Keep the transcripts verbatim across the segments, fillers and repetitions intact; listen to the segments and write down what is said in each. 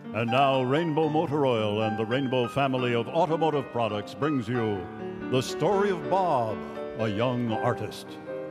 And now Rainbow Motor Oil and the Rainbow family of automotive products brings you the story of Bob, a young artist.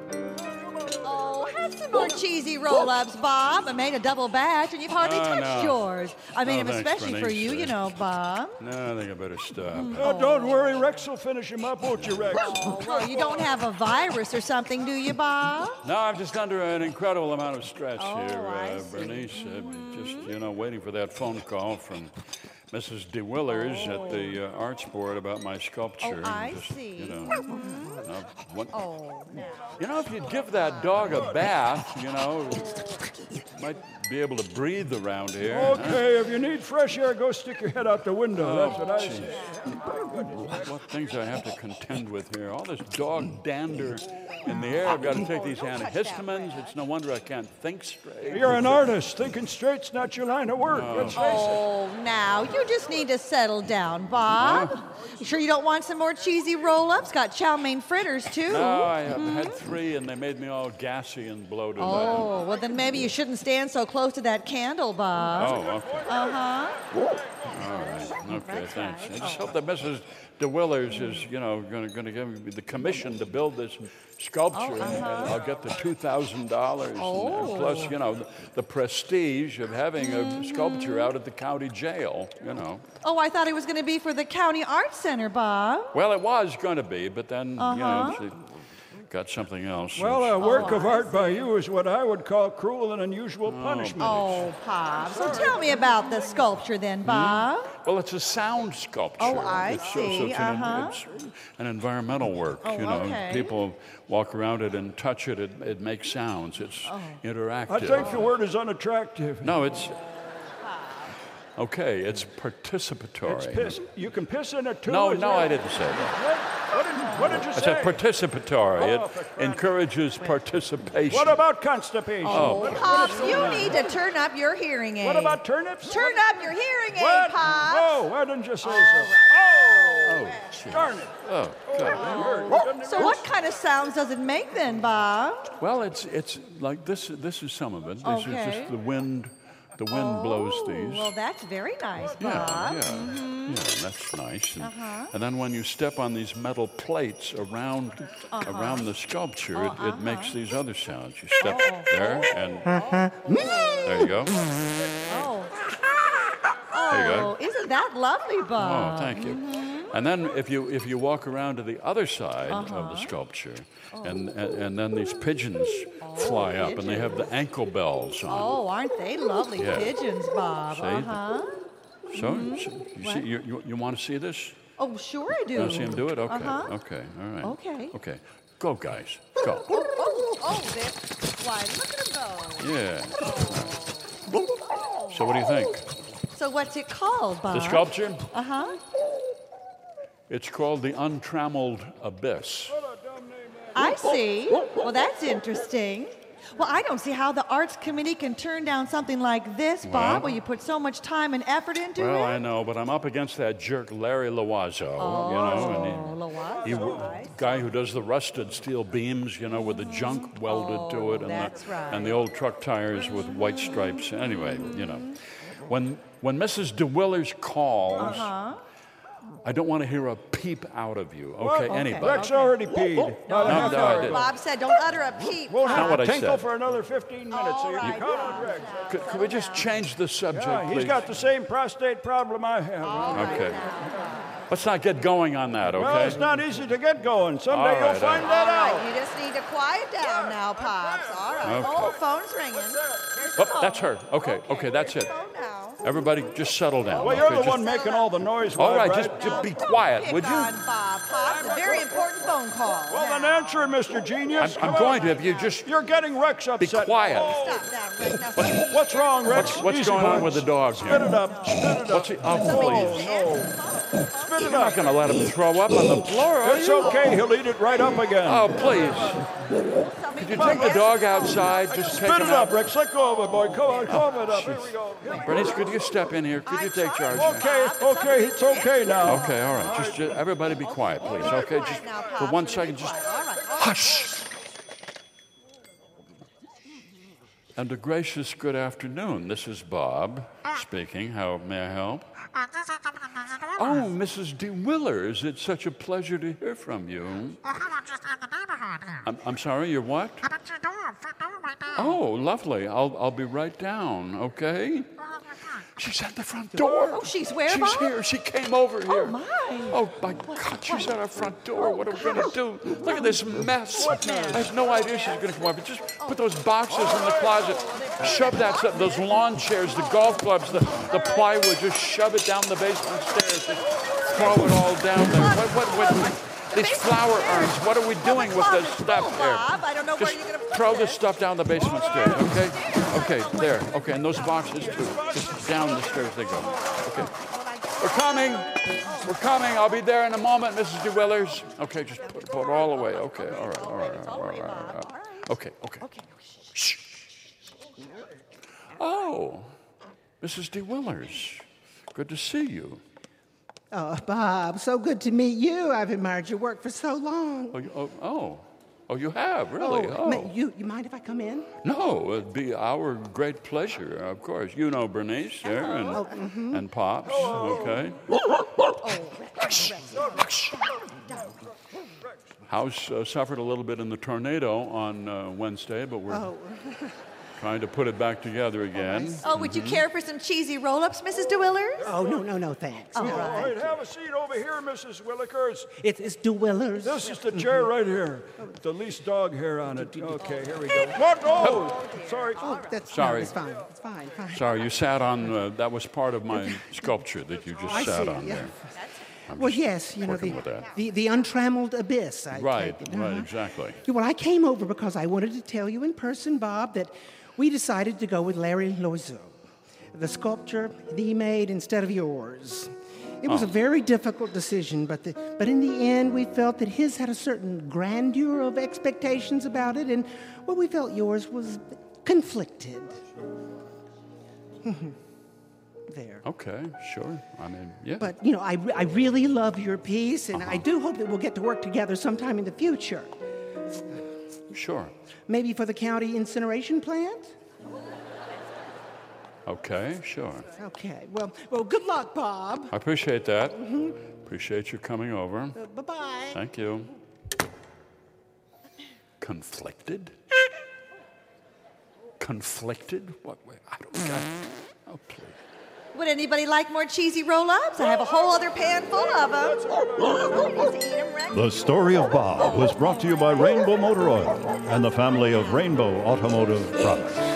Oh, have some more cheesy roll-ups, Bob. I made a double batch, and you've hardly Oh, touched no. yours. I made Oh, them thanks, especially for Bernice. you, you know, Bob. No, I think I better stop. Oh, don't worry, Rex will finish him up, won't you, Rex? Oh, well, you don't have a virus or something, do you, Bob? No, I'm just under an incredible amount of stress Oh, here, I uh, see. Bernice. Uh, just, you know, waiting for that phone call from Missus DeWillers at the uh, Arts Board about my sculpture. Oh, I just, see. You know, Mhm. uh, what, Oh, no. you know, if you'd give that dog a bath, you know, might be able to breathe around here. Okay, if you need fresh air, go stick your head out the window. That's what I Gee. say. What things I have to contend with here. All this dog dander in the air. I've got to take these antihistamines. It's no wonder I can't think straight. You're an artist. Thinking straight's not your line of work. Let's face it. Oh, now, you just need to settle down, Bob. You sure you don't want some more cheesy roll-ups? Got chow mein fritters, too. No, I have had three, and they made me all gassy and bloated. Oh, well, then maybe you shouldn't stand so close to that candle, Bob. Oh, okay. Uh-huh. All right. Okay, thanks. I just hope that Missus DeWillers is, you know, going to give me the commission to build this sculpture, Oh, and, and uh-huh. I'll get the two thousand dollars. Oh. Plus, you know, the, the prestige of having a sculpture out at the county jail, you know. Oh, I thought it was going to be for the County Arts Center, Bob. Well, it was going to be, but then, Uh-huh. you know, she got something else. Well, which- a work of art by you is what I would call cruel and unusual punishment. Oh, Bob. So tell me about the sculpture then, Bob. Well, it's a sound sculpture. Oh, I It's- see, it's an, uh-huh. it's an environmental work. Oh, you know, okay. people walk around it and touch it. It, it makes sounds. It's Oh. interactive. I think the word is unattractive. No, it's okay. It's participatory. It's piss. You can piss in it too. No, is no, that- I didn't say that. What, what did, what did you I say? said participatory. Oh, it for Christ's encourages participation. What about constipation? Oh, What- Pops, you need to turn up your hearing aid. What about turnips? Turn up your hearing aid, What? Pops. Oh, why didn't you say so? Oh, Oh, gee. darn it. Oh, Oh, God. that hurt. So what kind of sounds does it make then, Bob? Well, it's it's like this. This is some of it. This Okay. is just the wind. The wind blows these. Well, that's very nice, Yeah, Bob. yeah, Mm-hmm. yeah, that's nice. And, Uh-huh. and then when you step on these metal plates around Uh-huh. around the sculpture, Oh, it, it makes uh-huh. these other sounds. You step Oh. there, and there you go. Oh. There you Oh, go. isn't that lovely, Oh, Bob? thank you. Mm-hmm. And then if you if you walk around to the other side of Uh-huh. the sculpture, and, and and then these pigeons fly up, and they have the ankle bells on. Oh, aren't they lovely Yeah. pigeons, Bob? See? Uh-huh. So, so you see, you, you, you want to see this? Oh, sure I do. You want to see him do it? Okay. Uh-huh. Okay. All right. Okay. Okay. Go, guys. Go. Oh, oh, oh, there. Why, look at him go. Yeah. So what do you think? So what's it called, Bob? The sculpture? Uh-huh. It's called The Untrammeled Abyss. I see. Well, that's interesting. Well, I don't see how the Arts Committee can turn down something like this, Bob, Well- where you put so much time and effort into Well, it. I know, but I'm up against that jerk Larry Loiseau, Oh, you know, and Loiseau, he, he I see. guy who does the rusted steel beams, you know, with the junk welded to it, and Oh, that's the, right. and the old truck tires with white stripes. Anyway, you know, when when Missus DeWillers calls, Uh-huh. I don't want to hear a peep out of you. Okay, What? anybody. Rex already peed. About a No, half no, I hour didn't. ago. Bob said, don't utter a peep. Won't Not have what to I tinkle said. for another fifteen minutes. So you All can right, count Bob. on Rex. Could, could we just change the subject, Yeah, please? he's got the same prostate problem I have. Okay. Let's not get going on that, okay? Well, it's not easy to get going. Someday All you'll right, find all that All out. right, you just need to quiet down now, Pops. All right. Okay. Oh, phone's ringing. Here's the Oh, phone. that's her. Okay, okay, that's here's it. the phone now. Everybody, just settle down. Well, you're okay? the Just- one making all the noise. All Wyatt, right, just, just be Don't quiet, pick would you? on Bob, Pops. A very important phone call. Well, then now. answer it, Mister Genius. I'm, I'm Come going on. to. If you just You're getting Rex upset. quiet. Oh, Stop now, Rick. Now, stop. what's wrong, Rex? What's, what's Easy, going on boy. with the dog Spit here? it up. Spit it up. What's he? Oh, please. Oh, no. Spit it You're not up. going to let him throw up on the floor, are It's you? okay. He'll eat it right up again. Oh, please. Could you take the dog outside? Just take Spit him it up, out. Rex. Let go of it, boy. Come on, come it up. Here we go. Here we go. Bernice, could you step in here? Could you take charge? Okay, okay. It's okay now. Okay, all right. Just, just everybody be quiet, please. Okay, just Now, for Pops, one you're second, be just quiet. All right, all right. hush. And a gracious good afternoon. This is Bob speaking. How may I help? Oh, Missus De Willers, it's such a pleasure to hear from you. I'm, I'm sorry, you're what? Oh, lovely. I'll, I'll be right down, okay? She's at the front door. Oh, she's where, She's Bob? here. She came over here. Oh, my. Oh, my God, she's at our front door. What are we going to do? Look at this mess. I have no idea she's going to come over. Just put those boxes in the closet. Shove that stuff, those lawn chairs, the golf clubs, the, the plywood. Just shove it down the basement stairs. Just throw it all down there. What, what, what? These flower urns, what are we doing with this stuff here? Bob, I don't know where Just you're going to put throw this. this stuff down the basement stairs, okay? Okay, there. Okay, and those boxes too. Just down the stairs they go. Okay. We're coming. We're coming. I'll be there in a moment, Missus De Willers. Okay, just put, put it all away. Okay, all right, all right, all right, all right. All right. Okay, okay. Shh. Oh, Missus De Willers, good to see you. Oh, Bob, so good to meet you. I've admired your work for so long. Oh, you, oh, oh, oh, you have, really? Oh, Oh. ma- you, you mind if I come in? No, it'd be our great pleasure, of course. You know Bernice there and, Oh, mm-hmm. and Pops, okay? House uh, suffered a little bit in the tornado on uh, Wednesday, but we're Oh, trying to put it back together again. Oh, would you care for some cheesy roll-ups, Missus De Willers? oh no, no, no, thanks. All No, right. All right, have a seat over here, Missus Willikers. It's, it's De Willers. This is the chair right here. The least dog hair on it. Okay, here we go. What? Oh, sorry. Oh, that's Sorry. No, it's fine. It's fine. Fine. Sorry, you sat on, uh, that was part of my sculpture that you just I sat see, on yeah. there. I'm Well, just yes, you know working the, with that. the the untrammeled abyss. I Right, take it. right, Uh-huh. exactly. Yeah, well, I came over because I wanted to tell you in person, Bob, that we decided to go with Larry Loiseau. The sculpture that he made instead of yours. It was Oh. a very difficult decision, but the, but in the end, we felt that his had a certain grandeur of expectations about it, and well, we felt yours was conflicted. There. Okay, sure. I mean, yeah. But, you know, I, re- I really love your piece, and I do hope that we'll get to work together sometime in the future. Sure. Maybe for the county incineration plant? Okay, sure. Okay. Well, well, good luck, Bob. I appreciate that. Appreciate you coming over. Uh, bye-bye. Thank you. Conflicted? Conflicted? What? Wait, I don't get. Oh, please. Would anybody like more cheesy roll-ups? I have a whole other pan full of them. The Story of Bob was brought to you by Rainbow Motor Oil and the family of Rainbow Automotive Products.